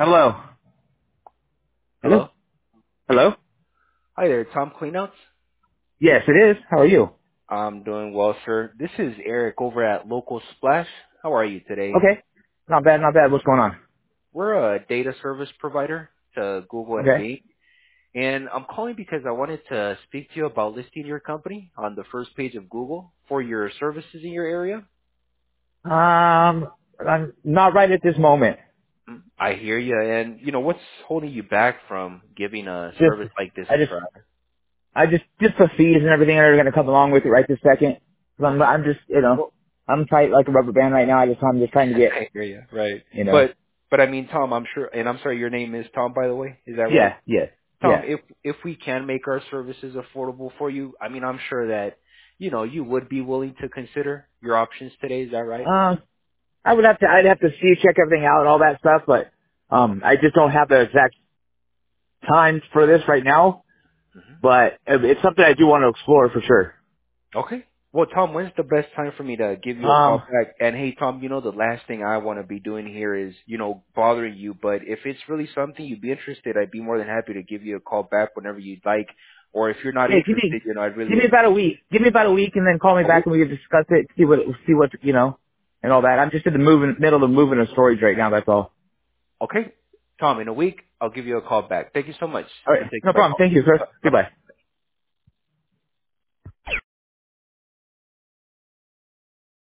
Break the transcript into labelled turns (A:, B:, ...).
A: Hello. Hello?
B: Hello?
A: Hello?
B: Hi there, Tom Cleanouts.
A: Yes, it is. How are you?
B: I'm doing well, sir. This is Eric over at Local Splash. How are you today?
A: Okay. Not bad, not bad. What's going on?
B: We're a data service provider to Google and
A: Okay.
B: Bing, and I'm calling because I wanted to speak to you about listing your company on the first page of Google for your services in your area.
A: I'm not right at this moment.
B: I hear you, and what's holding you back from giving a
A: Just,
B: service like this
A: I
B: a
A: just,
B: try?
A: just the fees and everything that are going to come along with it right this second. 'Cause
B: Okay.
A: I'm just,
B: Well,
A: I'm tight like a rubber band right now. I'm just trying to get,
B: I hear you. Right.
A: you know.
B: But I mean, Tom, I'm sure, and I'm sorry, your name is Tom, by the way. Is that right?
A: Yeah, yes,
B: Tom,
A: yeah.
B: if we can make our services affordable for you, I mean, I'm sure that, you would be willing to consider your options today. Is that right?
A: I'd have to see, check everything out and all that stuff, but, I just don't have the exact times for this right now,
B: Hmm.
A: but it's something I do want to explore for sure.
B: Okay. Well, Tom, when's the best time for me to give you a call
A: Um,
B: back? And hey, Tom, the last thing I want to be doing here is, bothering you. But if it's really something you'd be interested, I'd be more than happy to give you a call back whenever you'd like. Or if you're not
A: Yeah,
B: interested, I'd
A: give
B: really
A: me about a week. Give me about a week, and then call me
B: a week.
A: back, and we can discuss it. See what and all that. I'm just in the middle of moving a storage right now. That's all.
B: Okay. Tom, in a week, I'll give you a call back. Thank you so much
A: All
B: for
A: right,
B: taking
A: no
B: my
A: problem.
B: call.
A: Thank you, sir.
B: Bye-bye.
A: Goodbye.